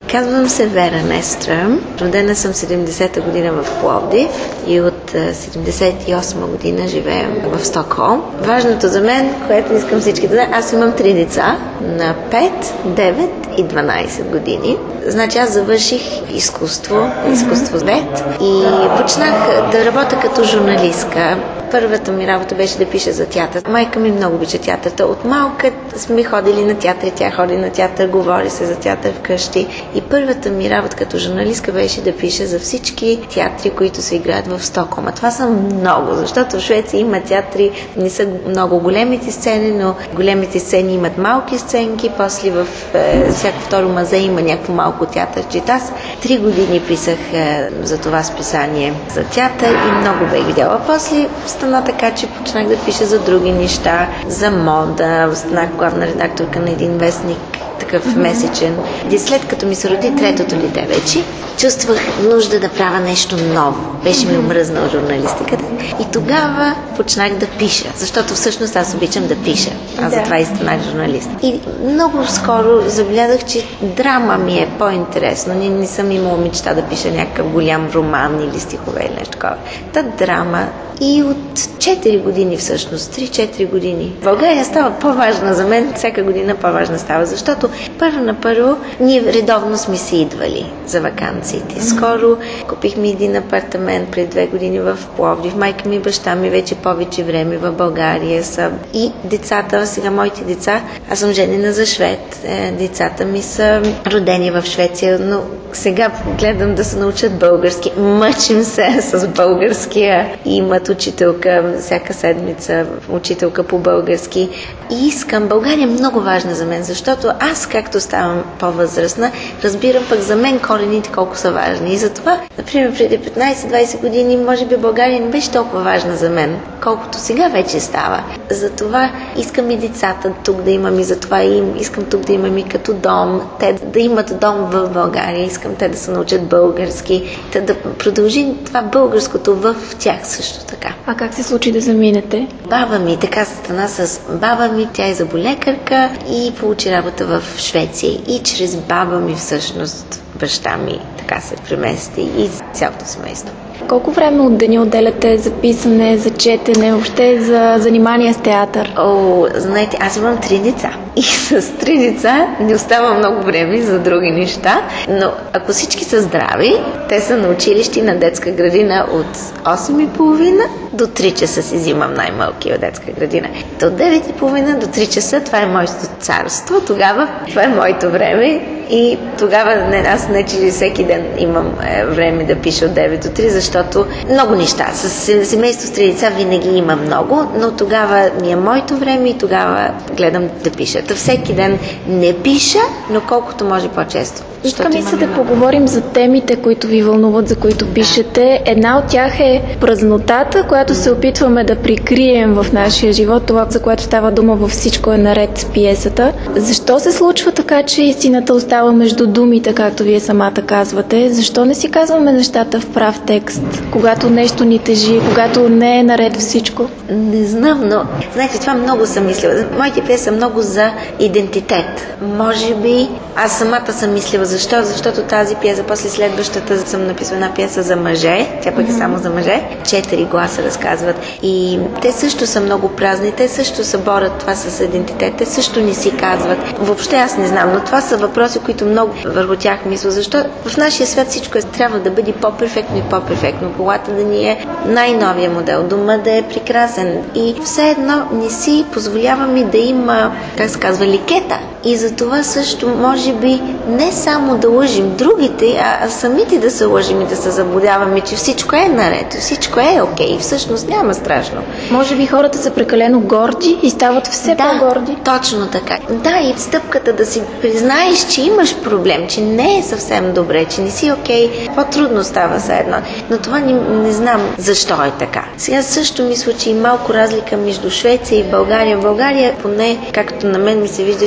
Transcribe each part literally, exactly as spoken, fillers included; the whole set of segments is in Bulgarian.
Казвам се Вера Нестръм. Родена съм седемдесета година в Пловдив и от седемдесет и осма година живеем в Стокхолм. Важното за мен, което искам всички да знаят, аз имам три деца на пет, девет и дванайсет години. Значи аз завърших изкуство, изкуство вет и почнах да работя като журналистка. Първата ми работа беше да пиша за театър. Майка ми много обича театърта. От малка сме ходили на театър, тя ходи на театър, говори се за театър вкъщи. И първата ми работа като журналистка беше да пиша за всички театри, които се играят в Стокхолм. А това са много, защото в Швеция има театри, не са много големите сцени, но големите сцени имат малки сценки, после в е, всяко второ мазе има някакво малко театърче. Аз три години писах е, за това списание за театър и много бе видяла. После стана така, че почнах да пиша за други неща, за мода, станах главна редакторка на един вестник, такъв mm-hmm. месечен. И след като ми се роди третото дете вече, чувствах нужда да правя нещо ново. Беше ми омръзнала журналистиката. И тогава почнах да пиша, защото всъщност аз обичам да пиша. Аз да. затова и станах журналист. И много скоро забелязах, че драма ми е по-интересно. Не, не съм имала мечта да пиша някакъв голям роман или стихове или нещо такова. Та драма. И от четири години всъщност, три-четири години, България става по-важна за мен, всяка година по-важна става, защото първо на първо ние редовно сме си идвали за ваканциите. Скоро купихме един апартамент пред две години в Пловдив. Майка ми и баща ми вече повече време в България са. И децата, сега моите деца, аз съм женена за швед. Децата ми са родени в Швеция, но сега гледам да се научат български. Мъчим се с българския. Имат учителка всяка седмица, учителка по български. И искам, България е много важна за мен, защото аз, както ставам по-възрастна, разбирам пък за мен корените колко са важни. И затова, например, преди петнайсет-двайсет години, може би България не беше толкова важна за мен, колкото сега вече става. Затова искам и децата тук да имам и затова и искам тук да имам и като дом, те да имат дом в България, искам те да се научат български, те да продължи това българското в тях също така. А как се случи да заминете? Баба ми, така стана с баба ми, тя е зъболекарка и получи работа в Швеция и чрез баба ми всъщност баща ми така се премести и цялото семейство. Колко време от деня отделяте за писане, за четене, въобще за занимания с театър? О, знаете, аз имам три деца. И с три деца не остава много време за други неща, но ако всички са здрави, те са на училище на детска градина от осем и половина до три часа си взимам най-малкия от детска градина. От девет и половина до три часа, това е моето царство, тогава това е моето време. И тогава не, аз не че всеки ден имам е, време да пиша от девет до три, защото много неща. С семейство с три деца винаги има много, но тогава ми е моето време и тогава гледам да пиша. Та всеки ден не пиша, но колкото може по-често. Искам се да поговорим за темите, които ви вълнуват, за които пишете. Една от тях е празнотата, която се опитваме да прикрием в нашия живот, това, за което става дума във Всичко е наред с пиесата. Защо се случва така, че истината остава между думите, както вие самата казвате? Защо не си казваме нещата в прав текст, когато нещо ни тежи, когато не е наред всичко? Не знам, но знаете, това много съм мислила. Моите пиеси са много за идентитет. Може би аз самата съм мислила. Защо? Защото тази пиеса, после следващата съм написала една пиеса за мъже, тя пък е само за мъже, четири гласа разказват. И те също са много празни, те също се борят това с идентитет, те също не си казват. Въобще аз не знам, но това са въпроси, които много върху тях мисля. Защо в нашия свят всичко е, трябва да бъде по-перфектно и по-перфектно. Колата да ни е най-новия модел, дома да е прекрасен. И все едно не си позволяваме да има, как се казва, ликета. И за това също може би не само да лъжим другите, а, а самите да се лъжим и да се заблудяваме, че всичко е наред, всичко е окей, всъщност няма страшно. Може би хората са прекалено горди и стават все да, по-горди. Точно така. Да, и стъпката да си признаеш, че имаш проблем, че не е съвсем добре, че не си окей, по-трудно става за едно. Но това не, не знам защо е така. Сега също мисля, че и малко разлика между Швеция и България. В България, поне както на мен ми се вижда, че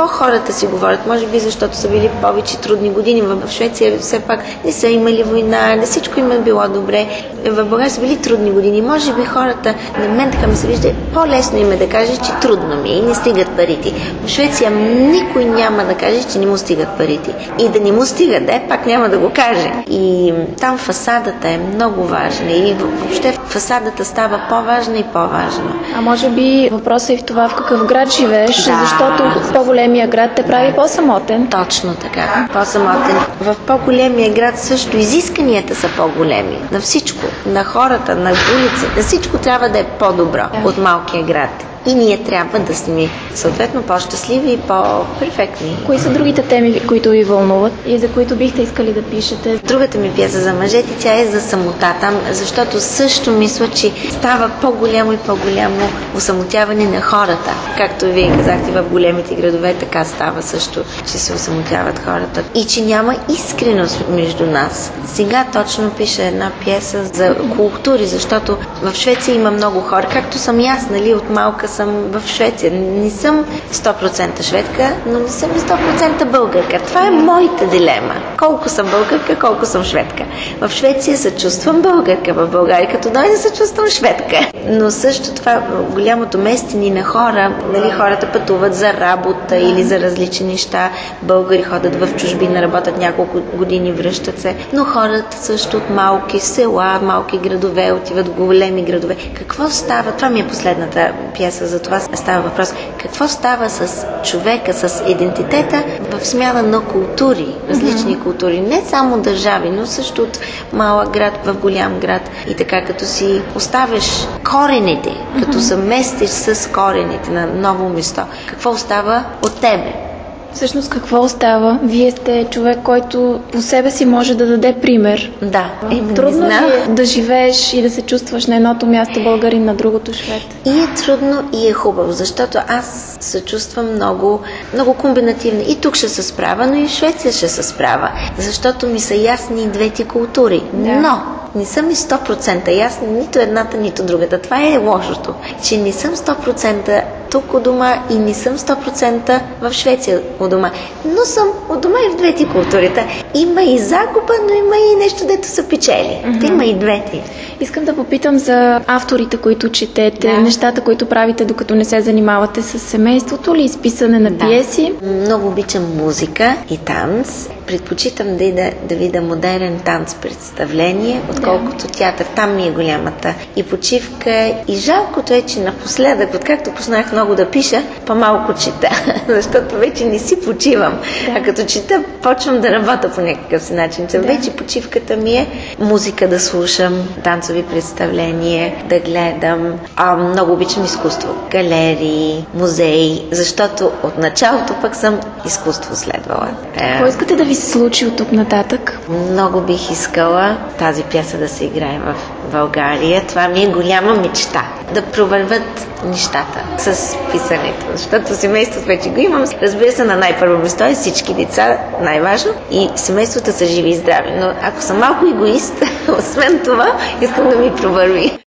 по-хората си говорят, може би защото са били повече трудни години. В Швеция все пак не са имали война, не всичко им е било добре. В България са били трудни години. Може би хората, на мен така ми се вижда, по-лесно им е да каже, че трудно ми е и не стигат парите. В Швеция никой няма да каже, че не му стигат парите. И да не му стига, да, пак няма да го каже. И там фасадата е много важна и въобще фасадата става по-важна и по-важна. А може би въпросът е в това в какъв град живееш, да. Защото по-големия град те прави по-самотен. Точно така, по-самотен. В по-големия град също изисканията са по-големи. На всичко, на хората, на улици, на всичко трябва да е по-добро да. От малкия град. И ние трябва да сме съответно по-щастливи и по-перфектни. Кои са другите теми, които ви вълнуват и за които бихте искали да пишете? Другата ми пиеса за мъжете, тя е за самотата, защото също мисля, че става по-голямо и по-голямо осамотяване на хората. Както вие казахте, в големите градове така става също, че се осамотяват хората. И че няма искреност между нас. Сега точно пиша една пиеса за култури, защото в Швеция има много хора, както съм аз, нали, от малка съм в Швеция. Не съм сто процента шведка, но не съм и сто процента българка. Това е моята дилема. Колко съм българка, колко съм шведка. В Швеция се чувствам българка, в България като дойда се чувствам шведка. Но също това голямото местени на хора, нали, хората пътуват за работа или за различни неща. Българи ходят в чужбина, работят няколко години, връщат се. Но хората също от малки села, малки градове, отиват в големи градове. Какво става? Това ми е последната пиеса, за това става въпрос. Какво става с човека, с идентитета в смяна на култури, различни mm-hmm. култури, не само държави, но също от малък град в голям град. И така, като си оставяш корените, mm-hmm. като се местиш с корените на ново место, какво остава от тебе? Всъщност какво остава? Вие сте човек, който по себе си може да даде пример. Да. Е, трудно ли е да живееш и да се чувстваш на едното място българин, на другото швед? И е трудно, и е хубаво, защото аз се чувствам много, много комбинативна. И тук ще се справя, но и в Швеция ще се справя, защото ми са ясни и двете култури. Да. Но не съм и сто процента ясна нито едната, нито другата. Това е лошото, че не съм сто процента тук у дома и не съм сто процента в Швеция у дома. Но съм у дома и в двете културите. Има и загуба, но има и нещо, дето се печели. Mm-hmm. Има и двете. Искам да попитам за авторите, които четете, да. Нещата, които правите, докато не се занимавате с семейството ли, изписане на да. Пиеси? Много обичам музика и танц. Предпочитам да, да, да видя модерен танц представление, отколкото да. Театър. Там ми е голямата и почивка. И жалкото е, че напоследък, откакто познах много да пиша, по-малко чета, защото вече не си почивам. Да. А като чета, почвам да работя по някакъв си начин. Да. Вече почивката ми е музика да слушам, танцови представления, да гледам. А, много обичам изкуство. Галерии, музеи, защото от началото пък съм изкуство следвала. Какво искате да ви се случи от тук нататък? Много бих искала тази пиеса да се играе в България. Това ми е голяма мечта. Да провърват нещата с писането. Защото семейството вече го имам. Разбира се, на най-първо место е всички деца, най-важно. И семейството са живи и здрави. Но ако съм малко егоист, освен това, искам да ми провърви.